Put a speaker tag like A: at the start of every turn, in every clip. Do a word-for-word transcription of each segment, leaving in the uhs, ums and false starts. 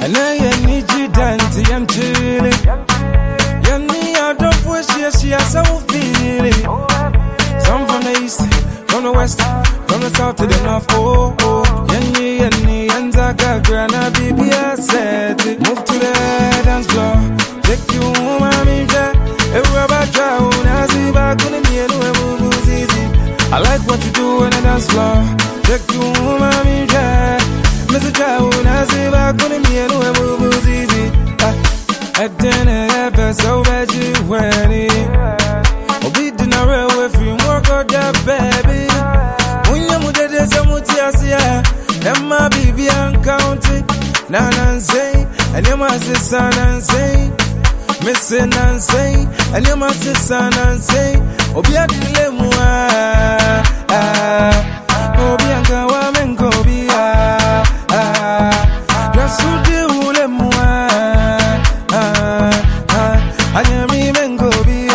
A: And I need you dancing and chilling. Yanni, I don't wish she has so feeling. Some from the east, from the west, from the south to the north. Oh, oh. Yanni, Yanni, and Zaka, Grana, B B S said, move to the dance floor. Take you home, I'm in there. Everybody try, I see back on the mirror, move easy. I like what you do on the dance floor. Take you home, I'm in there. Mister Chow, I see back on the mirror, move easy. I didn't ever so bad you when it. Oh, we didn't know if you work out that baby. When you move the Samutia, and my baby uncounted. Nan say, and you must say, son and say. Missing and say, and you must say, son and say. Oh, be a dilemma. Oh, be a woman, go be a. Just to do them. I am even go be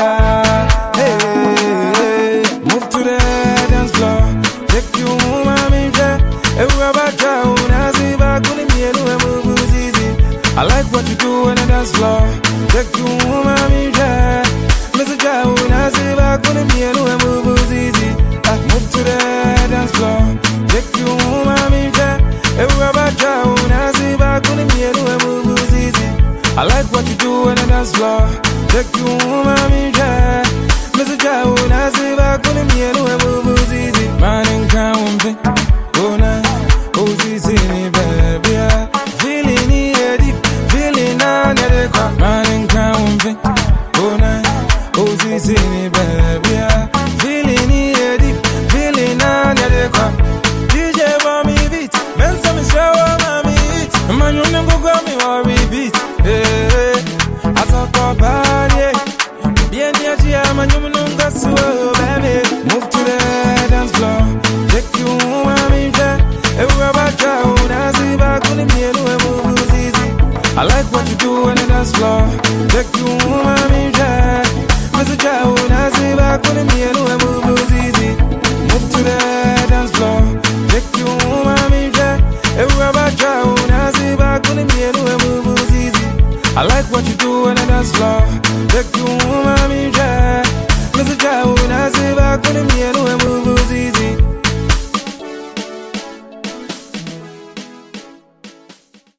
A: hey, move to the dance floor. Take you home, I'm in there. Everybody down, I see back on the mirror, move easy. I like what you do on the dance floor. Take you home, I'm in there. Mister Chow, I see back on the mirror, move easy. Move to the dance floor. Take you home, I'm in there. Everybody down, I see back on the mirror, move easy. I like what you do on the dance floor. Take you home, I'm in there. Mister Chow, I see back on the mirror, move easy. Man in count, oh, nah, oh, easy, baby. Feeling it deep, feeling on the cup. Man in count, oh, nah, oh, easy, baby. Feeling it deep, feeling on the cup. D J for me beat, man, some shower, mommy eat. Man, you never go me or repeat. Hey, I saw a body. Bien, yeah, man, you know, that's so, baby. Move to the dance floor. Take you home, I'm in there. Everybody down, I see back on the mirror, move easy. I like what you do on the dance floor. Take you home, I'm in there. Mister Chow, I see back on the mirror, move easy. Move to the dance floor. Take you home, I'm in there. Everybody down, I see back on the mirror, move easy. I like what you do on the dance floor. Take you home, I'm in there. Mister Chow, I see back on the mirror, move easy.